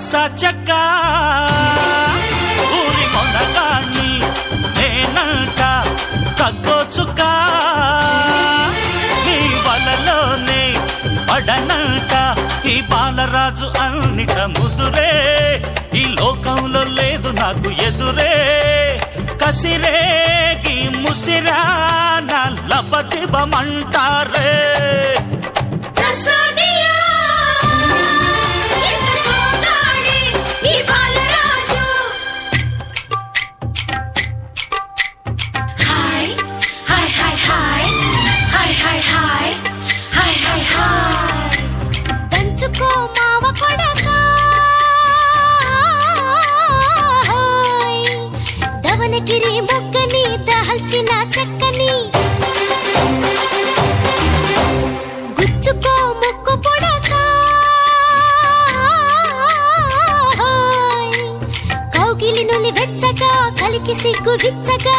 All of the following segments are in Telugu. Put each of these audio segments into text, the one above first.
సచక ఊరి మొనగాన్ని నేనంట తగ్గోచుక నీ వలలోనే పడనంట ఈ బాలరాజు అన్నిట ముదురే ఈ లోకంలో లేదు నాకు ఎదురే కసిరేగి ముసిరా నా లబదిబమంటారే దవనగిరి మొగ్గని దహల్చిన చెక్కని గుచ్చుకో ముక్కు పొడక కౌగిలి నులి వెచ్చగా కలికి సిగ్గు విచ్చగా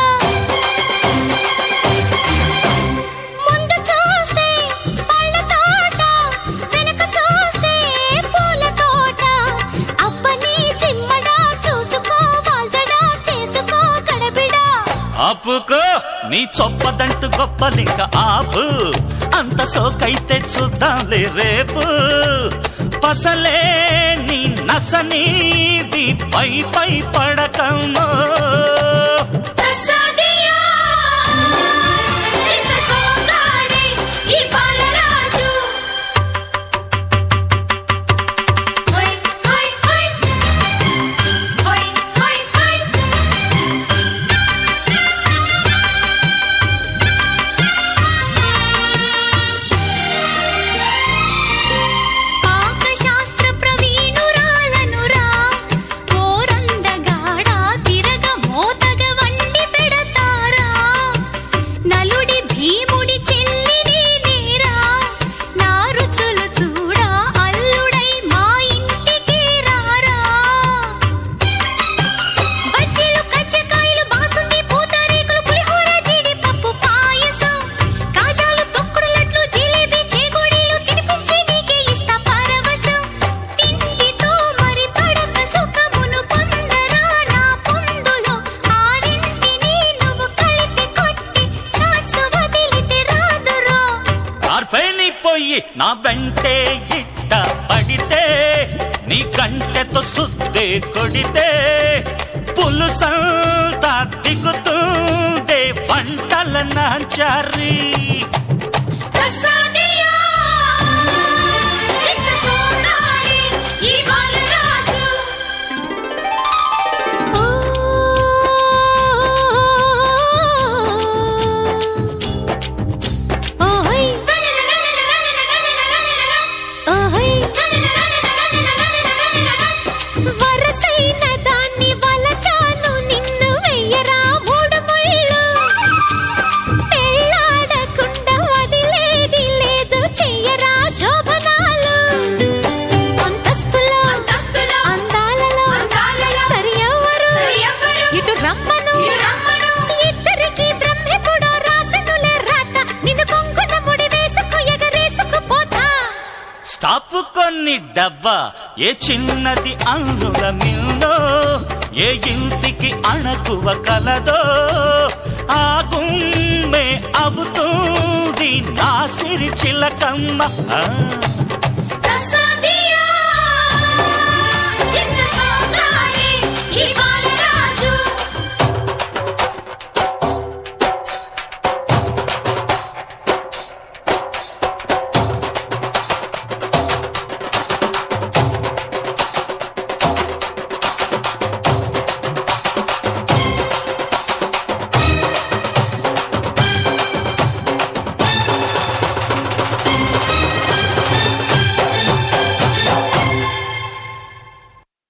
ఆపుకో నీ చొప్పదంటు గొప్పలింక ఆపు అంత సోకైతే చూద్దాంలే రేపు పసలే నీ నసనీది పై పై పడకమ్మో నా వెంటే ఇట్ట పడితే నీ కంటెతో సుద్దే కొడితే పులుసంతా దిగుతుందే పంటల నాచారి స్టాపుకొని డబ్బా ఏ చిన్నది అందుల మిల్నో ఏ ఇంటికి అణకువ కలదో ఆ గుమ్మే అవుతుంది నా సిరి చిలకమ్మ